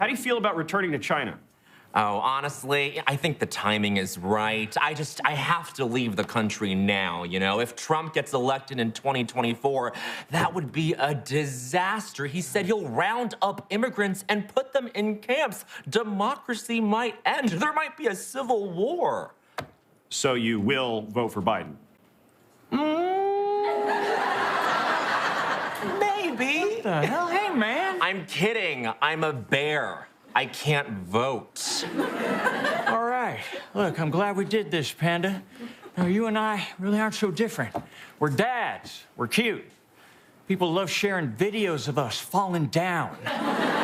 How do you feel about returning to China? Oh, honestly, I think the timing is right. I have to leave the country now, you know? If Trump gets elected in 2024, that would be a disaster. He said he'll round up immigrants and put them in camps. Democracy might end. There might be a civil war. So you will vote for Biden? Maybe. What the hell? Hey, man. I'm kidding. I'm a bear. I can't vote. All right. Look, I'm glad we did this, Panda. Now, you and I really aren't so different. We're dads. We're cute. People love sharing videos of us falling down.